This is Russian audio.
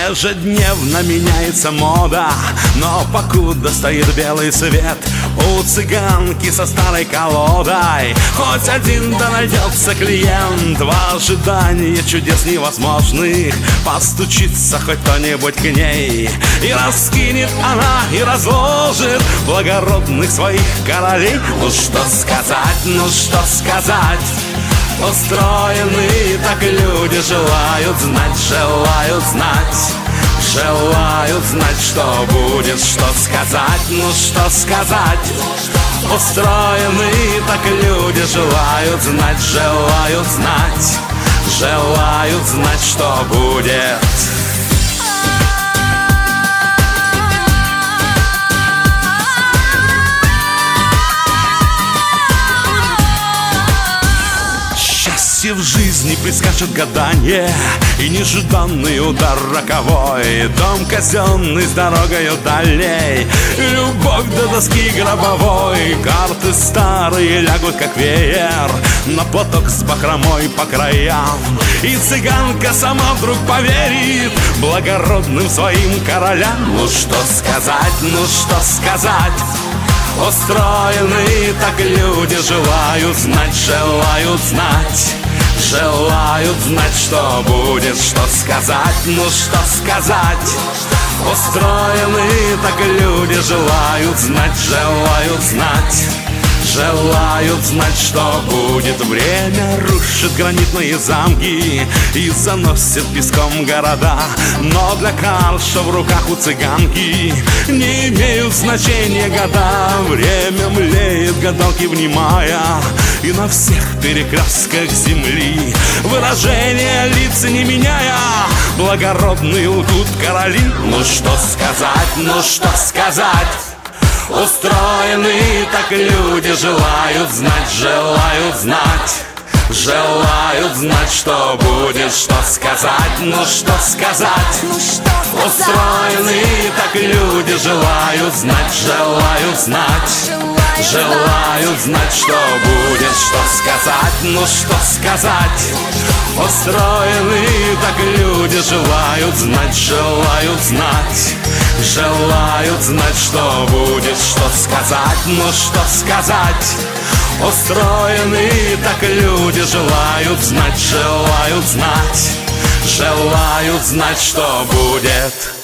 Ежедневно меняется мода, но покуда стоит белый свет, у цыганки со старой колодой хоть один да найдется клиент. В ожидании чудес невозможных постучится хоть кто-нибудь к ней, и раскинет она, и разложит благородных своих королей. Ну что сказать, ну что сказать, устроены так люди, желают знать, желают знать. Желают знать, что будет, что сказать, ну что сказать. Устроены так люди, желают знать, желают знать. Желают знать, что будет. Счастье в жизни предскажет гадание и нежданный удар роковой. Дом казенный с дорогою дальней, любовь до доски гробовой. Карты старые лягут как веер на платок с бахромой по краям, и цыганка сама вдруг поверит благородным своим королям. Ну что сказать, ну что сказать, устроены так люди, желают знать, желают знать. Желают знать, что будет, что сказать, ну что сказать. Устроены так люди, желают знать, желают знать. Желают знать, что будет. Время рушит гранитные замки и заносит песком города, но для Карша в руках у цыганки не имеют значения года. Время млеет, гадалки внимая, и на всех перекрестках земли выражение лиц не меняя, благородные лгут короли. Ну что сказать, ну что сказать, устроены так люди, желают знать, желают знать. Желают знать, что будет, что сказать, ну что сказать. Устроены так люди, желают знать, желают знать. Желают знать, что будет, что сказать, ну что сказать. Устроены так люди, желают знать, желают знать. Желают знать, что будет, что сказать, ну что сказать. Устроены так люди, желают знать, желают знать. Желают знать, что будет.